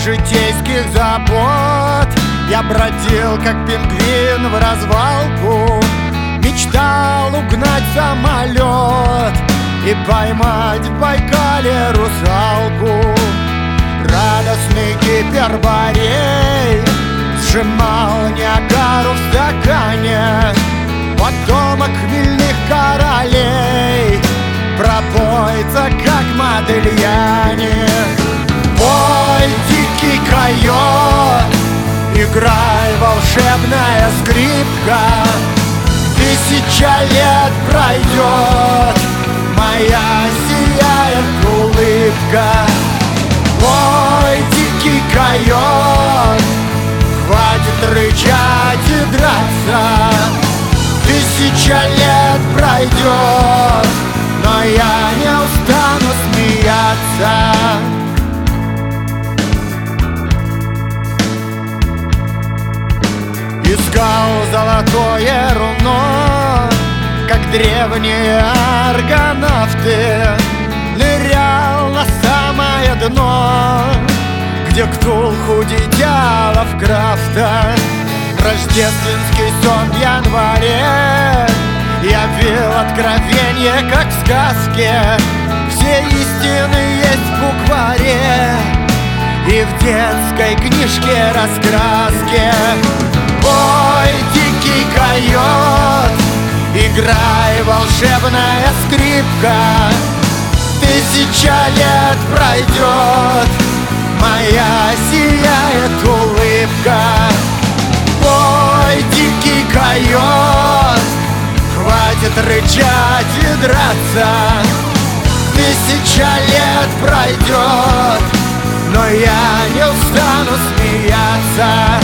житейских забот. Я бродил, как пингвин, в развалку, мечтал угнать самолет и поймать в Байкале русалку. Радостный гиперборей сжимал Ниагару в стакане, потомок хмельных королей, пропоится, как Модельяне. Пой, дикий койот, играй, волшебная скрипка, 1000 лет пройдет, моя сияет улыбка. Пой, дикий койот, хватит рычать и драться, 1000 лет пройдет, но я не устану смеяться. Искал золотое руно, как древние аргонавты, нырял на самое дно, где Ктулху дитя Лавкрафта. Рождественский сон в январе явил откровение, как в сказке. Все истины есть в букваре и в детской книжке раскраски. Ой, дикий койот, играй, волшебная скрипка, 1000 лет пройдет, моя сияет улыбка. Ой, дикий койот, хватит рычать и драться, 1000 лет пройдет, но я не устану смеяться.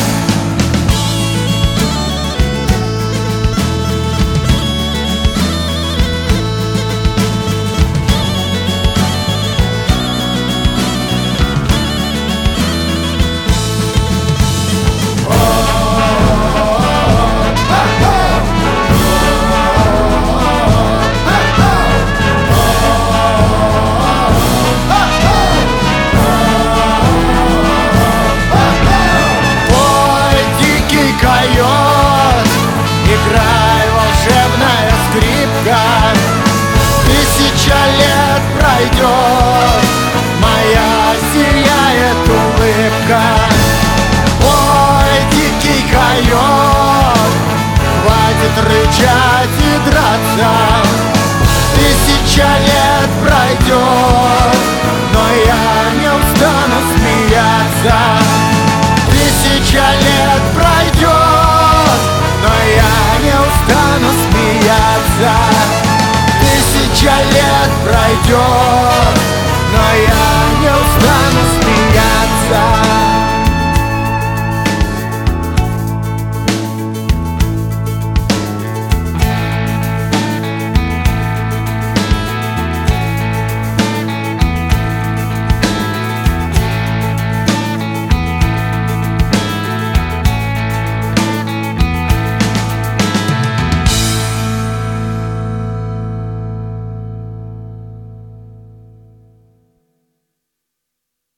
Играй, волшебная скрипка, 1000 лет пройдет, моя сияет улыбка. Ой, дикий койот, хватит рычать и драться, 1000 лет пройдет, но я не устану смеяться. 1000 лет пройдет, но я не устану смеяться. 1000 лет пройдет.